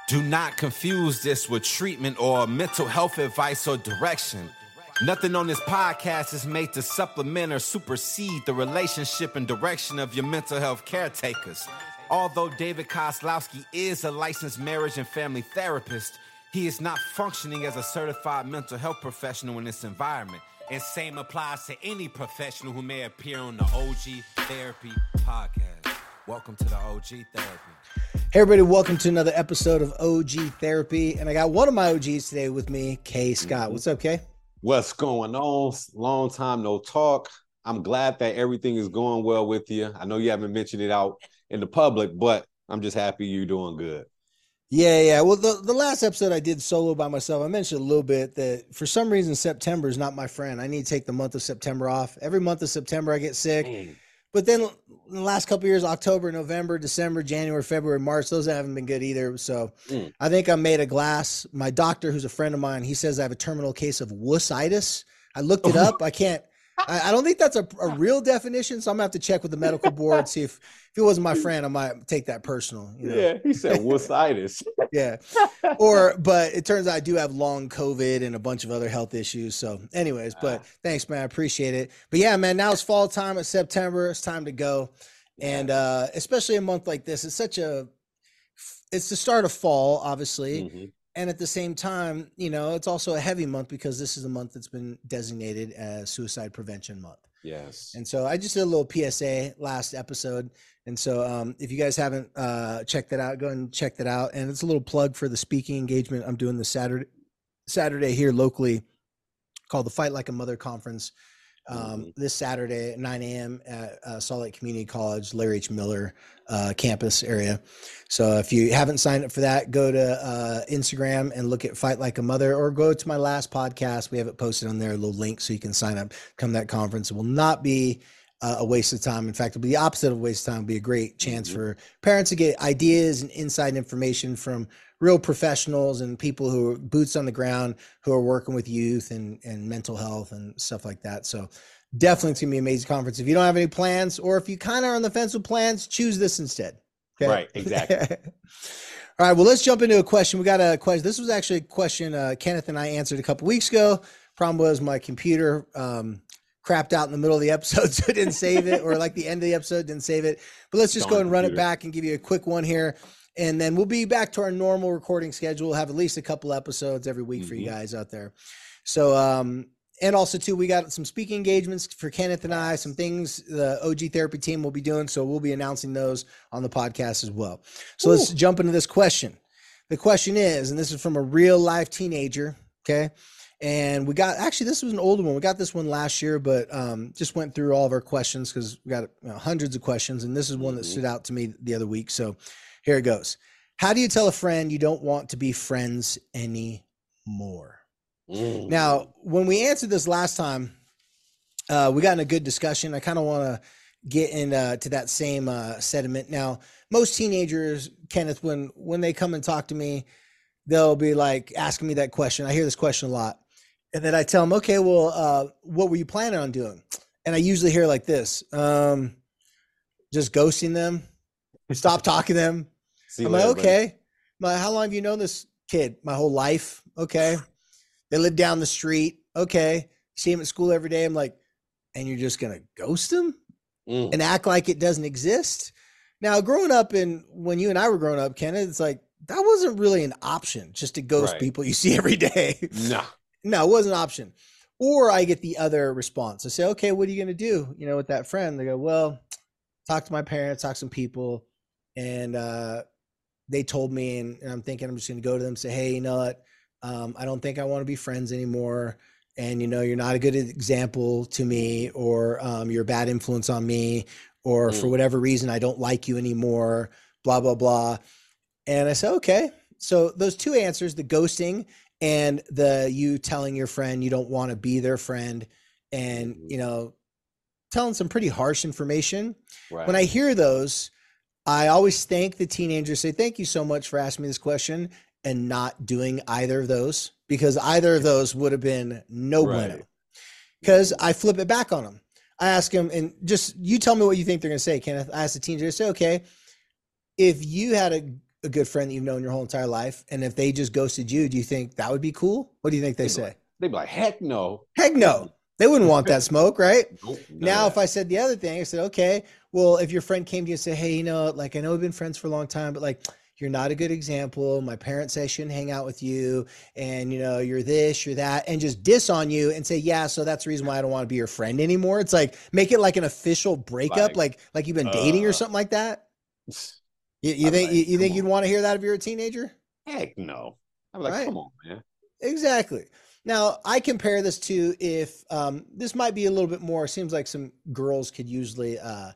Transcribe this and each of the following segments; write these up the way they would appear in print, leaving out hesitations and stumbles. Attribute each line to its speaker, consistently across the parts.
Speaker 1: Do not confuse this with treatment or mental health advice or direction. Nothing on this podcast is made to supplement or supersede the relationship and direction of your mental health caretakers. Although David Kozlowski is a licensed marriage and family therapist, he is not functioning as a certified mental health professional in this environment. And same applies to any professional who may appear on the OG Therapy podcast. Welcome to the OG Therapy.
Speaker 2: Hey everybody, welcome to another episode of OG Therapy. And I got one of my OGs today with me, Kay Scott. What's up, Kay?
Speaker 3: What's going on? Long time no talk. I'm glad that everything is going well with you. I know you haven't mentioned it out in the public, but I'm just happy you're doing good.
Speaker 2: Yeah. Well, the last episode I did solo by myself, I mentioned a little bit that for some reason September is not my friend. I need to take the month of September off. Every month of September I get sick. But then in the last couple of years, October, November, December, January, February, March, those haven't been good either. So I think I'm made of glass. My doctor, who's a friend of mine, he says I have a terminal case of wussitis. I looked it up. I don't think that's a real definition. So I'm gonna have to check with the medical board, see if it wasn't my friend, I might take that personal. You know?
Speaker 3: Yeah, he said wussitis.
Speaker 2: Yeah. But it turns out I do have long COVID and a bunch of other health issues. So anyways, but thanks, man. I appreciate it. But yeah, man, now it's fall time. It's September. It's time to go. And especially a month like this, it's the start of fall, obviously. Mm-hmm. And at the same time, you know, it's also a heavy month because this is a month that's been designated as Suicide Prevention Month.
Speaker 3: Yes.
Speaker 2: And so I just did a little PSA last episode. And so if you guys haven't checked that out, go and check that out. And it's a little plug for the speaking engagement I'm doing this Saturday here locally called the Fight Like a Mother Conference. This Saturday at 9 a.m. at Salt Lake Community College, Larry H. Miller campus area. So if you haven't signed up for that, go to Instagram and look at Fight Like a Mother, or go to my last podcast. We have it posted on there, a little link so you can sign up, come to that conference. It will not be a waste of time. In fact, it'll be the opposite of a waste of time. It'll be a great chance for parents to get ideas and inside information from real professionals and people who are boots on the ground, who are working with youth and mental health and stuff like that. So definitely it's gonna be an amazing conference. If you don't have any plans, or if you kind of are on the fence with plans, choose this instead. Okay?
Speaker 3: Right, exactly.
Speaker 2: All right, well, let's jump into a question. We got a question. This was actually a question Kenneth and I answered a couple weeks ago. Problem was my computer crapped out in the middle of the episode, so it didn't save it, or like the end of the episode didn't save it. But let's just go and run it back and give you a quick one here. And then we'll be back to our normal recording schedule. We'll have at least a couple episodes every week for you guys out there. So, and also too, we got some speaking engagements for Kenneth and I, some things the OG Therapy team will be doing. So we'll be announcing those on the podcast as well. So let's jump into this question. The question is, and this is from a real life teenager. Okay. And this was an older one. We got this one last year, but just went through all of our questions because we got hundreds of questions. And this is one that stood out to me the other week. So here it goes. How do you tell a friend you don't want to be friends anymore? Now, when we answered this last time, we got in a good discussion. I kind of want to get into that same sentiment. Now, most teenagers, Kenneth, when they come and talk to me, they'll be like asking me that question. I hear this question a lot. And then I tell them, okay, well, what were you planning on doing? And I usually hear like this, just ghosting them. Stop talking to them. I'm like, okay. How long have you known this kid? My whole life. Okay. They live down the street. Okay. See him at school every day. I'm like, and you're just going to ghost him and act like it doesn't exist? Now, growing up, and when you and I were growing up, Kenneth, it's like, that wasn't really an option, just to ghost people you see every day. No, it wasn't an option. Or I get the other response. I say, okay, what are you going to do? You know, with that friend, they go, well, talk to my parents, talk to some people. And they told me, and I'm thinking I'm just going to go to them and say, hey, you know what? I don't think I want to be friends anymore. And, you know, you're not a good example to me, or you're a bad influence on me, or for whatever reason, I don't like you anymore, blah, blah, blah. And I said, okay. So those two answers, the ghosting and you telling your friend you don't want to be their friend, and, you know, telling some pretty harsh information. Right. When I hear those, I always thank the teenagers, say, thank you so much for asking me this question, and not doing either of those, because either of those would have been no bueno. Because I flip it back on them. I ask them, and just, you tell me what you think they're going to say, Kenneth. I ask the teenager, I say, okay, if you had a good friend that you've known your whole entire life, and if they just ghosted you, do you think that would be cool? What do you think they say?
Speaker 3: They'd be like, heck no.
Speaker 2: Heck no. They wouldn't want that smoke, right?
Speaker 3: Nope,
Speaker 2: now, if I said the other thing, I said, okay, well, if your friend came to you and said, hey, you know, like, I know we've been friends for a long time, but like, you're not a good example. My parents say I shouldn't hang out with you. And, you know, you're this, you're that, and just diss on you and say, yeah, so that's the reason why I don't want to be your friend anymore. It's like, make it like an official breakup, like you've been dating or something like that. You think you'd want to hear that if you're a teenager?
Speaker 3: Heck no. I'm like, come on, man.
Speaker 2: Exactly. Now, I compare this to if this might be a little bit more, seems like some girls could usually,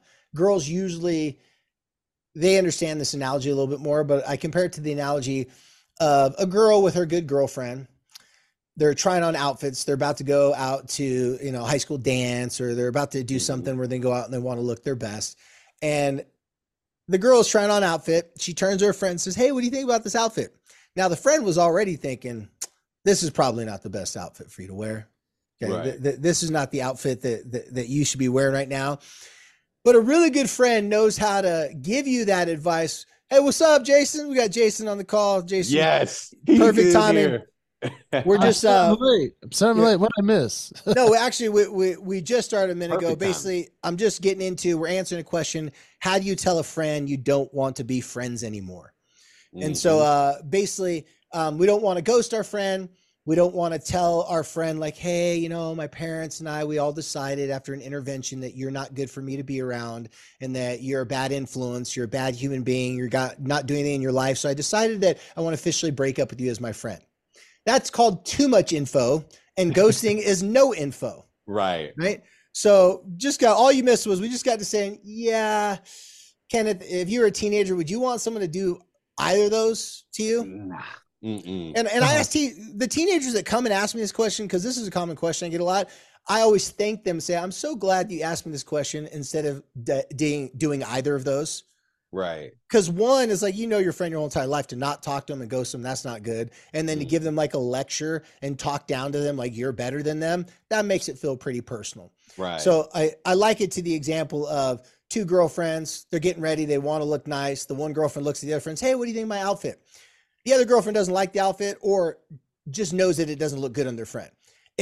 Speaker 2: they understand this analogy a little bit more, but I compare it to the analogy of a girl with her good girlfriend. They're trying on outfits. They're about to go out to, you know, high school dance, or they're about to do something where they go out and they want to look their best. And the girl is trying on outfit. She turns to her friend and says, hey, what do you think about this outfit? Now, the friend was already thinking, this is probably not the best outfit for you to wear. Okay. Right. This is not the outfit that you should be wearing right now. But a really good friend knows how to give you that advice. Hey, what's up, Jason? We got Jason on the call. Jason.
Speaker 3: Yes.
Speaker 2: Perfect timing. We're just
Speaker 4: I'm late. What did I miss?
Speaker 2: No, actually, we just started a minute ago. Basically, I'm just getting into, we're answering a question. How do you tell a friend you don't want to be friends anymore? And so basically, we don't want to ghost our friend. We don't want to tell our friend like, hey, you know, my parents and we all decided after an intervention that you're not good for me to be around, and that you're a bad influence. You're a bad human being. You're not doing anything in your life. So I decided that I want to officially break up with you as my friend. That's called too much info, and ghosting is no info.
Speaker 3: Right.
Speaker 2: So all you missed was we just got to saying, yeah, Kenneth, if you were a teenager, would you want someone to do either of those to you?
Speaker 3: Nah.
Speaker 2: And I asked the teenagers that come and ask me this question, because this is a common question I get a lot. I always thank them, say, I'm so glad you asked me this question instead of doing either of those.
Speaker 3: Right.
Speaker 2: Because one is like, you know, your friend your whole entire life, to not talk to them and ghost them, that's not good. And then to give them like a lecture and talk down to them like you're better than them, that makes it feel pretty personal.
Speaker 3: Right.
Speaker 2: So I like it to the example of two girlfriends. They're getting ready. They want to look nice. The one girlfriend looks at the other friend, hey, what do you think of my outfit? The other girlfriend doesn't like the outfit, or just knows that it doesn't look good on their friend.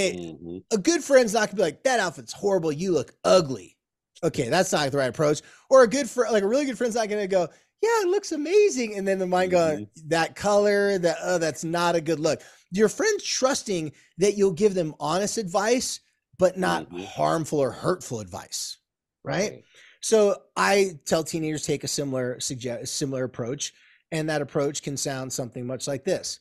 Speaker 2: A good friend's not gonna be like, that outfit's horrible. You look ugly. Okay, that's not the right approach. Or a really good friend's not gonna go, yeah, it looks amazing. And then the mind going, that color, that's not a good look. Your friend's trusting that you'll give them honest advice, but not harmful or hurtful advice. Right? So I tell teenagers take a similar approach. And that approach can sound something much like this.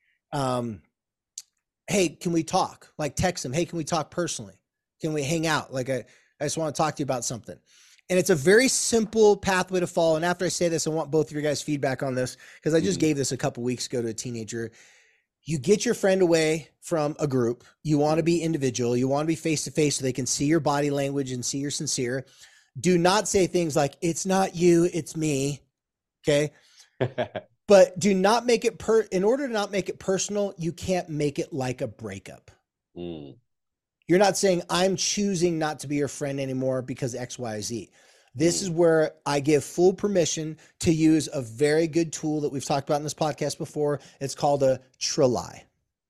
Speaker 2: Hey, can we talk? Like text them. Hey, can we talk personally? Can we hang out? Like I just want to talk to you about something. And it's a very simple pathway to follow. And after I say this, I want both of your guys' feedback on this, because I just gave this a couple weeks ago to a teenager. You get your friend away from a group. You want to be individual. You want to be face-to-face so they can see your body language and see you're sincere. Do not say things like, it's not you, it's me. Okay. But do not make it in order to not make it personal, you can't make it like a breakup. You're not saying I'm choosing not to be your friend anymore because X, Y, Z. This is where I give full permission to use a very good tool that we've talked about in this podcast before. It's called a tri-lie.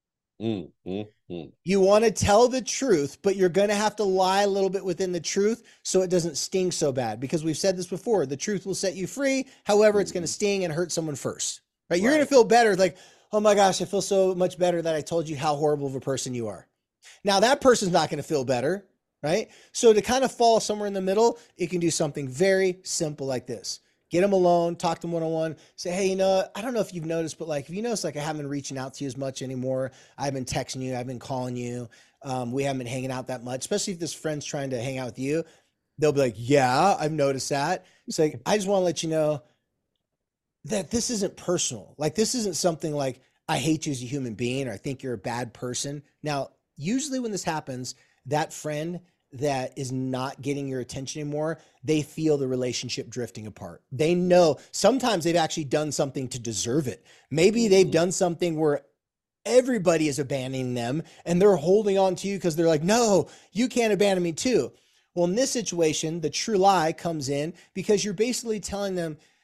Speaker 2: You want to tell the truth, but you're going to have to lie a little bit within the truth so it doesn't sting so bad, because we've said this before. The truth will set you free. However, it's going to sting and hurt someone first, right? You're going to feel better. Like, oh my gosh, I feel so much better that I told you how horrible of a person you are. Now that person's not going to feel better, right? So to kind of fall somewhere in the middle, it can do something very simple like this. Get them alone, talk to them one-on-one, say, hey, you know, I don't know if you've noticed, but like, if you notice, like I haven't been reaching out to you as much anymore. I've been texting you. I've been calling you. We haven't been hanging out that much, especially if this friend's trying to hang out with you. They'll be like, yeah, I've noticed that. It's like, I just want to let you know that this isn't personal. Like, this isn't something like I hate you as a human being, or I think you're a bad person. Now, usually when this happens, that friend that is not getting your attention anymore, they feel the relationship drifting apart. They know sometimes they've actually done something to deserve it. Maybe they've done something where everybody is abandoning them and they're holding on to you because they're like, no, you can't abandon me too. Well, in this situation, the true lie comes in because you're basically telling them,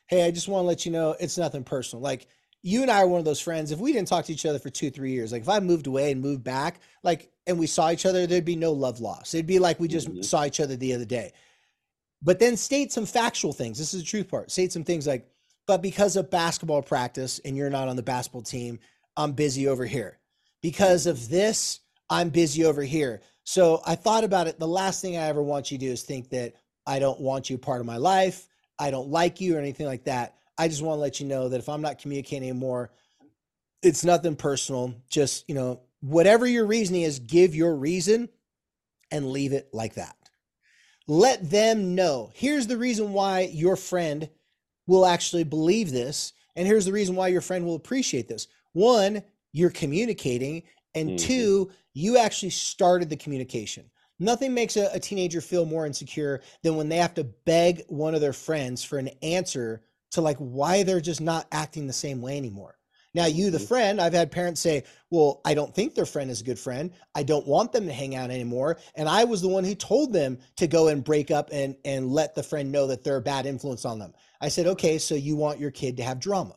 Speaker 2: hey, I just want to let you know it's nothing personal. Like you and I are one of those friends. If we didn't talk to each other for 2-3 years, like if I moved away and moved back, like, and we saw each other, there'd be no love lost. It'd be like we just saw each other the other day. But then state some factual things. This is the truth part. State some things like, but because of basketball practice and you're not on the basketball team, I'm busy over here. Because of this, I'm busy over here. So I thought about it. The last thing I ever want you to do is think that I don't want you part of my life. I don't like you or anything like that. I just want to let you know that if I'm not communicating anymore, it's nothing personal. Just, you know, whatever your reasoning is, give your reason and leave it like that. Let them know. Here's the reason why your friend will actually believe this. And here's the reason why your friend will appreciate this. One, you're communicating. And two, you actually started the communication. Nothing makes a teenager feel more insecure than when they have to beg one of their friends for an answer to like why they're just not acting the same way anymore. Now, you, the friend, I've had parents say, well, I don't think their friend is a good friend. I don't want them to hang out anymore. And I was the one who told them to go and break up and let the friend know that they're a bad influence on them. I said, okay, so you want your kid to have drama.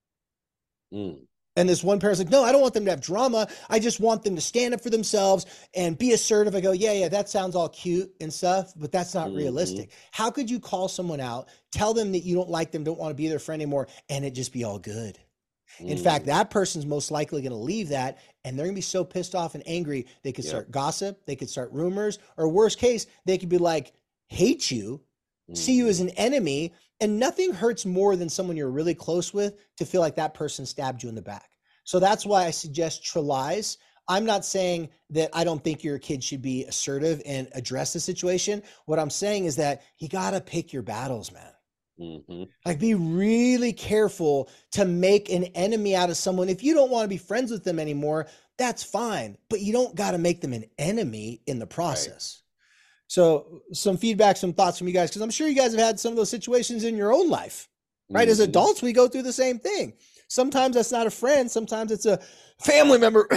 Speaker 2: And this one parent's like, no, I don't want them to have drama. I just want them to stand up for themselves and be assertive. I go, yeah, that sounds all cute and stuff, but that's not realistic. How could you call someone out, tell them that you don't like them, don't want to be their friend anymore, and it just be all good? In fact, that person's most likely going to leave that, and they're going to be so pissed off and angry, they could start gossip, they could start rumors, or worst case, they could be like, hate you, see you as an enemy, and nothing hurts more than someone you're really close with to feel like that person stabbed you in the back. So that's why I suggest trelize. I'm not saying that I don't think your kid should be assertive and address the situation. What I'm saying is that you got to pick your battles, man. Like be really careful to make an enemy out of someone. If you don't want to be friends with them anymore, that's fine, but you don't got to make them an enemy in the process. Right. So some feedback, some thoughts from you guys, because I'm sure you guys have had some of those situations in your own life, right? As adults, we go through the same thing. Sometimes that's not a friend. Sometimes it's a family member.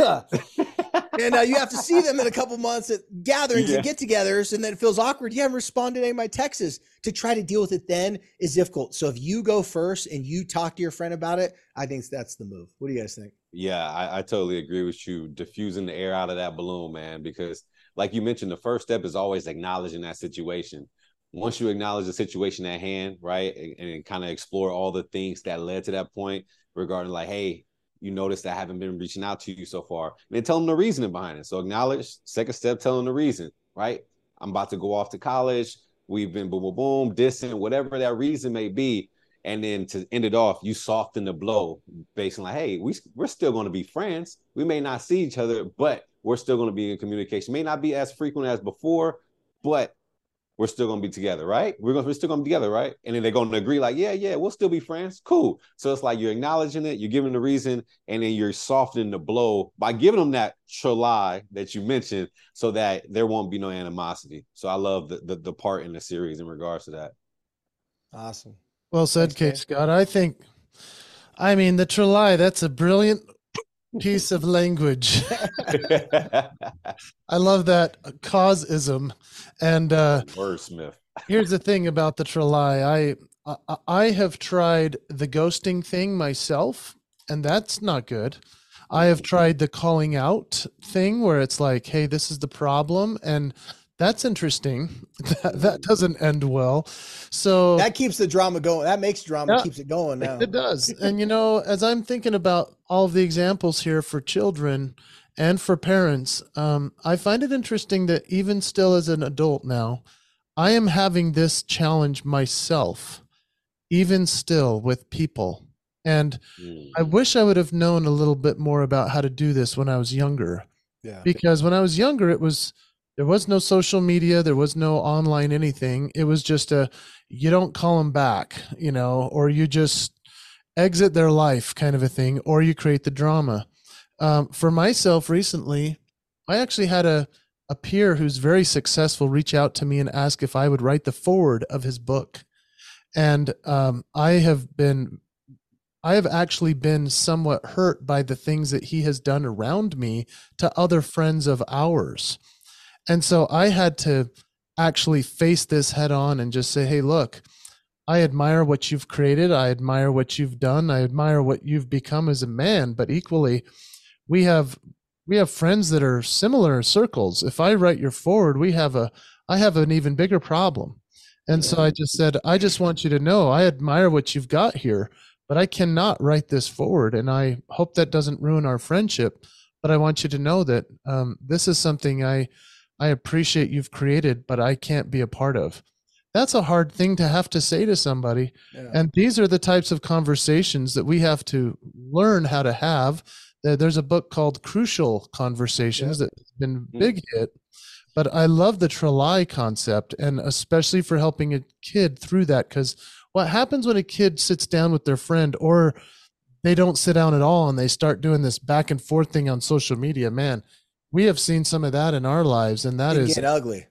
Speaker 2: And you have to see them in a couple months at gatherings and get-togethers, and then it feels awkward. You haven't responded to any of my texts. To try to deal with it then is difficult. So if you go first and you talk to your friend about it, I think that's the move. What do you guys think?
Speaker 3: Yeah, I totally agree with you. Diffusing the air out of that balloon, man, because like you mentioned, the first step is always acknowledging that situation. Once you acknowledge the situation at hand, right, and kind of explore all the things that led to that point regarding like, hey, you notice that I haven't been reaching out to you so far. And then tell them the reasoning behind it. So acknowledge. Second step, tell them the reason, right? I'm about to go off to college. We've been boom, boom, boom, distant, whatever that reason may be. And then to end it off, you soften the blow based on like, hey, we're still going to be friends. We may not see each other, but we're still going to be in communication. May not be as frequent as before, but we're still going to be together, right? We're still going to be together, right? And then they're going to agree like, yeah, we'll still be friends. Cool. So it's like you're acknowledging it, you're giving the reason, and then you're softening the blow by giving them that lie that you mentioned so that there won't be no animosity. So I love the part in the series in regards to that.
Speaker 2: Awesome.
Speaker 4: Well said, K. Scott. I mean, the Trelai, that's a brilliant piece of language. I love that causeism. And
Speaker 3: wordsmith.
Speaker 4: Here's the thing about the Trelai. I have tried the ghosting thing myself, and that's not good. I have tried the calling out thing where it's like, hey, this is the problem, and that's interesting. That doesn't end well. So
Speaker 2: that keeps the drama going. That makes drama, keeps it going now.
Speaker 4: It does. And, as I'm thinking about all of the examples here for children and for parents, I find it interesting that even still as an adult now, I am having this challenge myself, even still with people. And I wish I would have known a little bit more about how to do this when I was younger. Yeah. Because when I was younger, there was no social media. There was no online anything. It was just you don't call them back, or you just exit their life kind of a thing, or you create the drama. For myself recently, I actually had a peer who's very successful reach out to me and ask if I would write the foreword of his book. And I have actually been somewhat hurt by the things that he has done around me to other friends of ours. And so I had to actually face this head on and just say, hey, look, I admire what you've created. I admire what you've done. I admire what you've become as a man, but equally we have friends that are similar circles. If I write your forward, I have an even bigger problem. And so I just said, I just want you to know I admire what you've got here, but I cannot write this forward. And I hope that doesn't ruin our friendship. But I want you to know that this is something I appreciate you've created, but I can't be a part of. That's a hard thing to have to say to somebody.
Speaker 2: Yeah.
Speaker 4: And these are the types of conversations that we have to learn how to have. There's a book called Crucial Conversations that's been big hit. But I love the Trelai concept, and especially for helping a kid through that, because what happens when a kid sits down with their friend, or they don't sit down at all and they start doing this back and forth thing on social media, man, we have seen some of that in our lives, and that is
Speaker 2: get ugly.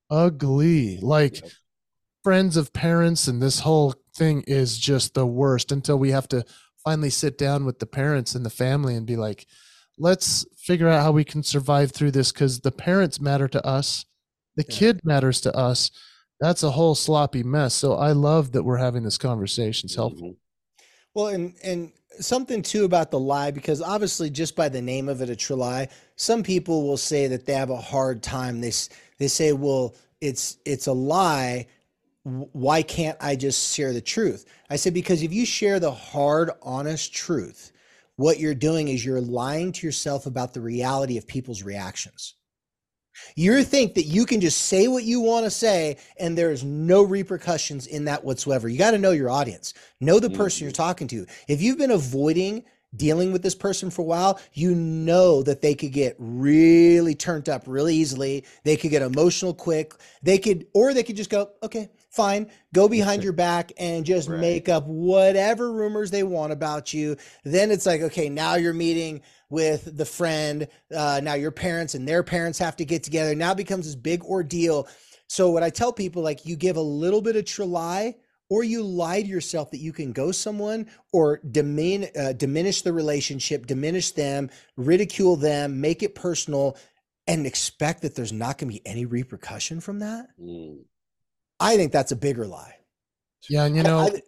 Speaker 4: Like friends of parents, and this whole thing is just the worst until we have to finally sit down with the parents and the family and be like, let's figure out how we can survive through this, because the parents matter to us. The kid matters to us. That's a whole sloppy mess. So I love that we're having this conversation. It's helpful.
Speaker 2: Well, and something too about the lie, because obviously just by the name of it, a Trelai, some people will say that they have a hard time. They say, well, it's a lie. Why can't I just share the truth? I said, because if you share the hard, honest truth, what you're doing is you're lying to yourself about the reality of people's reactions. You think that you can just say what you want to say and there's no repercussions in that whatsoever. You got to know your audience, know the person you're talking to. If you've been avoiding dealing with this person for a while, you know that they could get really turned up really easily. They could get emotional quick. They could just go, okay, fine, go behind your back and just make up whatever rumors they want about you. Then it's like, okay, now you're meeting with the friend. Now your parents and their parents have to get together. Now it becomes this big ordeal. So what I tell people, like, you give a little bit of Trelai, or you lie to yourself that you can ghost someone or diminish the relationship, diminish them, ridicule them, make it personal, and expect that there's not going to be any repercussion from that. I think that's a bigger lie.
Speaker 4: Yeah. And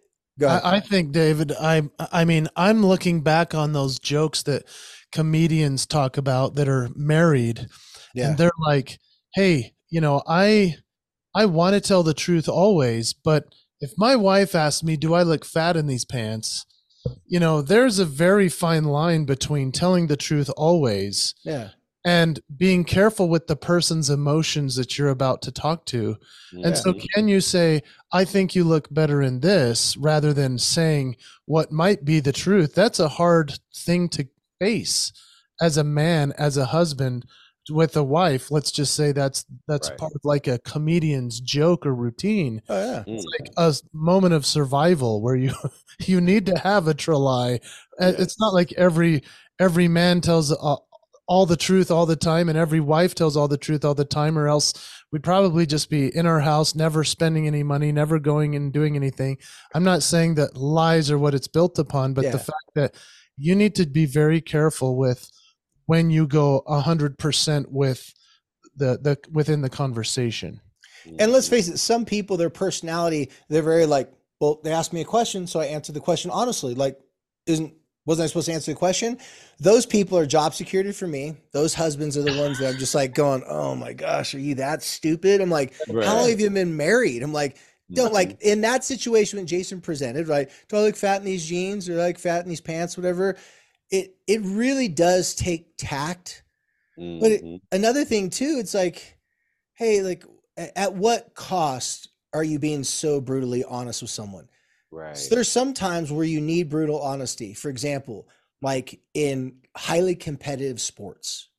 Speaker 4: I think, David, I mean, I'm looking back on those jokes that comedians talk about that are married, and they're like, hey, I want to tell the truth always, but if my wife asks me, do I look fat in these pants? There's a very fine line between telling the truth always and being careful with the person's emotions that you're about to talk to. And so can you say, I think you look better in this, rather than saying what might be the truth? That's a hard thing to face as a man, as a husband with a wife. Let's just say that's part of like a comedian's joke or routine. It's like a moment of survival where you need to have a Trelai. It's not like every man tells all the truth all the time, and every wife tells all the truth all the time, or else we'd probably just be in our house, never spending any money, never going and doing anything. I'm not saying that lies are what it's built upon, but the fact that you need to be very careful with when you go 100% with the within the conversation.
Speaker 2: And let's face it, some people, their personality, they're very like, well, they asked me a question, so I answered the question honestly. Like, wasn't I supposed to answer the question? Those people are job security for me. Those husbands are the ones that I'm just like going, oh my gosh, are you that stupid? I'm like, how long have you been married? I'm like, don't like in that situation when Jason presented, right? Do I look fat in these jeans, or do I look fat in these pants, whatever? It really does take tact. But another thing too, it's like, hey, like, at what cost are you being so brutally honest with someone?
Speaker 3: Right.
Speaker 2: So there's some times where you need brutal honesty. For example, like in highly competitive sports,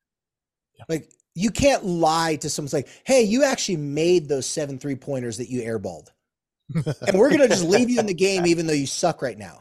Speaker 2: like you can't lie to someone. It's like, hey, you actually made those 7 3-pointers that you airballed, and we're gonna just leave you in the game even though you suck right now.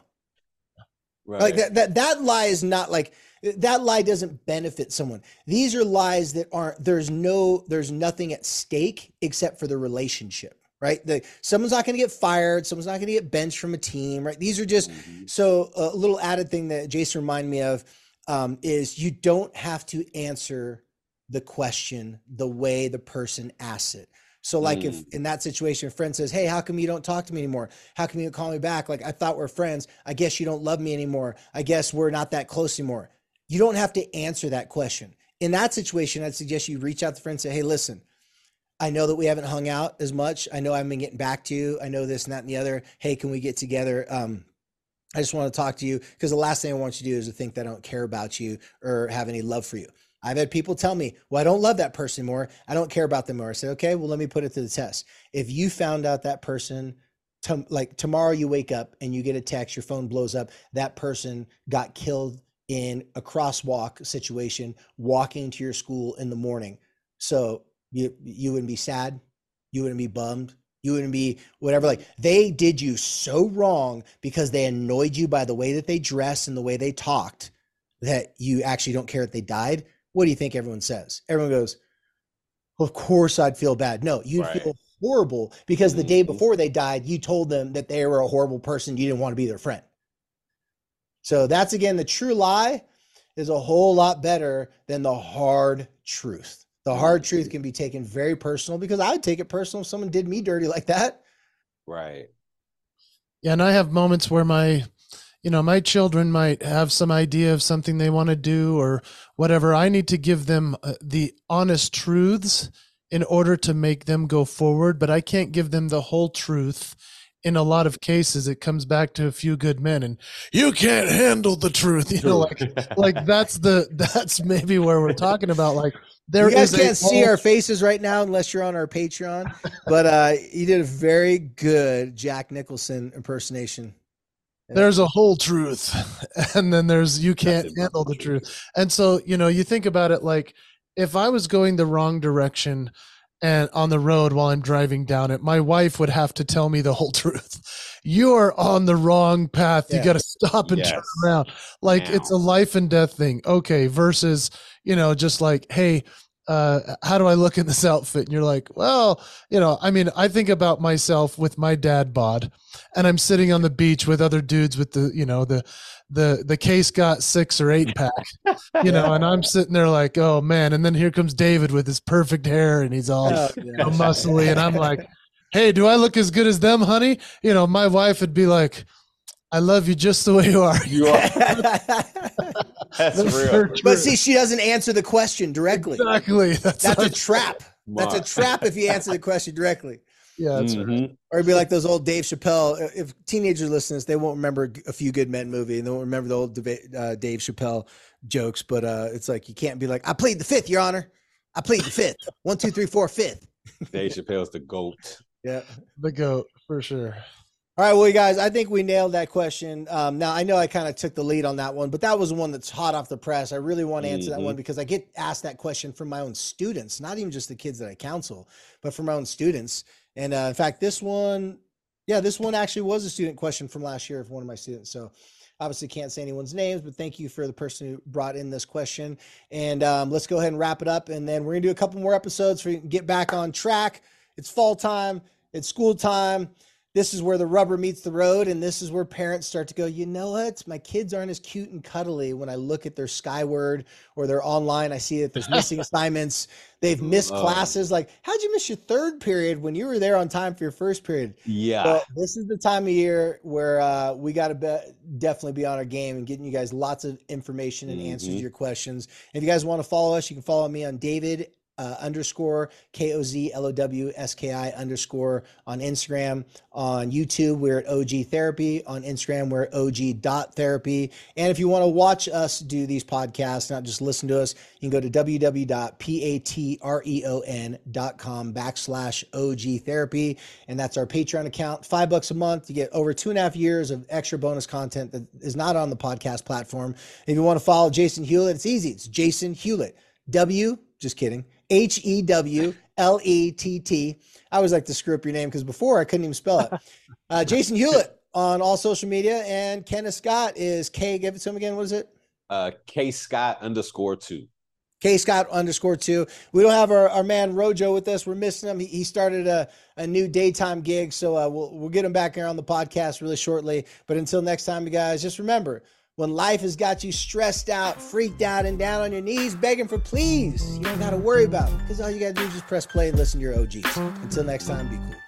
Speaker 2: Right. Like that lie is not like, that lie doesn't benefit someone. These are lies that aren't, there's nothing at stake except for the relationship, right? Someone's not going to get fired. Someone's not going to get benched from a team, right? These are just, so a little added thing that Jason reminded me of is you don't have to answer the question the way the person asks it. So like if in that situation, a friend says, hey, how come you don't talk to me anymore? How come you don't call me back? Like, I thought we're friends. I guess you don't love me anymore. I guess we're not that close anymore. You don't have to answer that question. In that situation, I'd suggest you reach out to friends and say, hey, listen, I know that we haven't hung out as much. I know I've been getting back to you. I know this and that and the other. Hey, can we get together? I just want to talk to you, because the last thing I want you to do is to think that I don't care about you or have any love for you. I've had people tell me, well, I don't love that person anymore. I don't care about them more. I said, okay, well, let me put it to the test. If you found out that person, like tomorrow you wake up and you get a text, your phone blows up, that person got killed in a crosswalk situation, walking to your school in the morning. So you wouldn't be sad. You wouldn't be bummed. You wouldn't be whatever. Like, they did you so wrong because they annoyed you by the way that they dressed and the way they talked, that you actually don't care that they died. What do you think everyone says? Everyone goes, well, of course I'd feel bad. No, you'd feel horrible because the day before they died, you told them that they were a horrible person. You didn't want to be their friend. So that's, again, the true lie is a whole lot better than the hard truth. The hard truth can be taken very personal, because I would take it personal if someone did me dirty like that.
Speaker 3: Right.
Speaker 4: Yeah. And I have moments where my children might have some idea of something they want to do or whatever. I need to give them the honest truths in order to make them go forward, but I can't give them the whole truth. In a lot of cases, it comes back to a few good men, and you can't handle the truth. Like that's maybe where we're talking about. Like,
Speaker 2: you guys can't see our faces right now unless you're on our Patreon, but you did a very good Jack Nicholson impersonation.
Speaker 4: There's a whole truth, and then there's you can't handle the truth. And so, you think about it, like, if I was going the wrong direction and on the road while I'm driving down it, my wife would have to tell me the whole truth. You're on the wrong path. You got to stop and turn around. Like, it's a life and death thing. Okay. Versus, just like, hey, how do I look in this outfit? And you're like, well, I think about myself with my dad bod, and I'm sitting on the beach with other dudes with the case got 6 or 8 pack, and I'm sitting there like, oh man. And then here comes David with his perfect hair, and he's all muscly. And I'm like, hey, do I look as good as them, honey? My wife would be like, I love you just the way you are. You are.
Speaker 3: That's real.
Speaker 2: But see, she doesn't answer the question directly.
Speaker 4: Exactly.
Speaker 2: That's a trap. That's a trap if you answer the question directly.
Speaker 4: Yeah, that's right.
Speaker 2: Or it'd be like those old Dave Chappelle. If teenagers listen to this, they won't remember A Few Good Men movie, and they won't remember the old Dave Chappelle jokes. But it's like, you can't be like, I plead the fifth, Your Honor. I plead the fifth. 1, 2, 3, 4, fifth.
Speaker 3: Dave Chappelle's the GOAT.
Speaker 2: Yeah,
Speaker 4: the GOAT for sure.
Speaker 2: All right, well, you guys, I think we nailed that question. Now, I know I kind of took the lead on that one, but that was one that's hot off the press. I really want to answer that one because I get asked that question from my own students, not even just the kids that I counsel, but from my own students. And in fact, this one actually was a student question from last year from one of my students. So obviously can't say anyone's names, but thank you for the person who brought in this question. And let's go ahead and wrap it up. And then we're going to do a couple more episodes so we can get back on track. It's fall time. It's school time. This is where the rubber meets the road, and this is where parents start to go, you know what? My kids aren't as cute and cuddly when I look at their Skyward or their online. I see that there's missing assignments. They've missed classes. Like, how'd you miss your third period when you were there on time for your first period?
Speaker 3: Yeah.
Speaker 2: Well, this is the time of year where we got to definitely be on our game and getting you guys lots of information and answers to your questions. If you guys want to follow us, you can follow me on David _KOZLOWSKI _ on Instagram. On YouTube, we're at OG Therapy. On Instagram, we're at OG.therapy. And if you want to watch us do these podcasts, not just listen to us, you can go to www.patreon.com/OG Therapy. And that's our Patreon account. $5 a month. You get over 2.5 years of extra bonus content that is not on the podcast platform. If you want to follow Jason Hewlett, it's easy. It's Jason Hewlett. Just kidding. HEWLETT. I always like to screw up your name because before I couldn't even spell it. Jason Hewlett on all social media, and Kenneth Scott is K. Give it to him again. What is it?
Speaker 3: K Scott _2.
Speaker 2: K Scott _2. We don't have our man Rojo with us. We're missing him. He started a new daytime gig, so we'll get him back here on the podcast really shortly. But until next time, you guys, just remember, When life has got you stressed out, freaked out, and down on your knees begging for please, you don't got to worry about it because all you got to do is just press play and listen to your OGs. Until next time, be cool.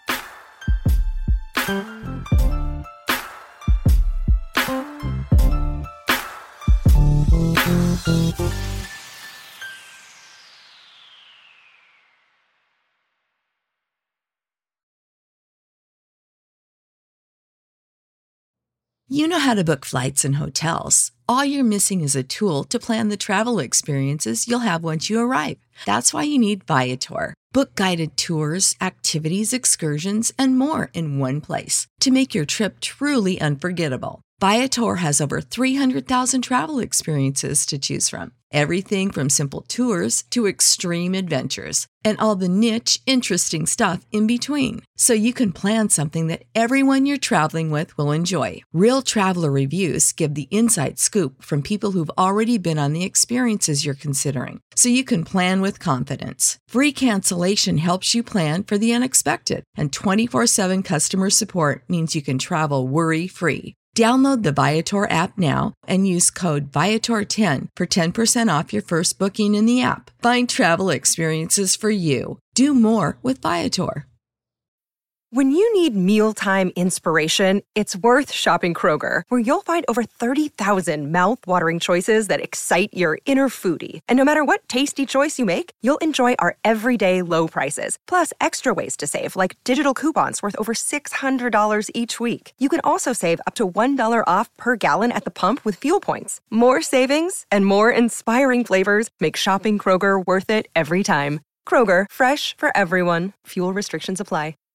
Speaker 5: You know how to book flights and hotels. All you're missing is a tool to plan the travel experiences you'll have once you arrive. That's why you need Viator. Book guided tours, activities, excursions, and more in one place to make your trip truly unforgettable. Viator has over 300,000 travel experiences to choose from. Everything from simple tours to extreme adventures and all the niche, interesting stuff in between. So you can plan something that everyone you're traveling with will enjoy. Real traveler reviews give the inside scoop from people who've already been on the experiences you're considering. So you can plan with confidence. Free cancellation helps you plan for the unexpected. And 24/7 customer support means you can travel worry-free. Download the Viator app now and use code Viator10 for 10% off your first booking in the app. Find travel experiences for you. Do more with Viator.
Speaker 6: When you need mealtime inspiration, it's worth shopping Kroger, where you'll find over 30,000 mouth-watering choices that excite your inner foodie. And no matter what tasty choice you make, you'll enjoy our everyday low prices, plus extra ways to save, like digital coupons worth over $600 each week. You can also save up to $1 off per gallon at the pump with fuel points. More savings and more inspiring flavors make shopping Kroger worth it every time. Kroger, fresh for everyone. Fuel restrictions apply.